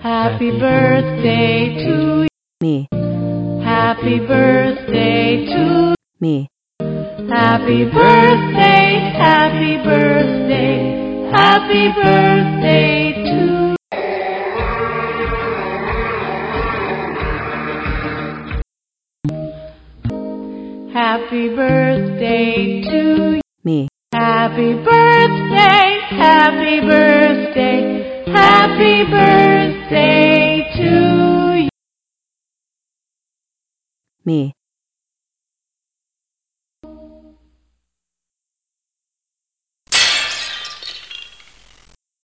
Happy birthday to me. Happy birthday to Me. Happy birthday, happy birthday, happy birthday to Happy birthday to Me. Happy birthday, happy birthday, happy birthday to Me.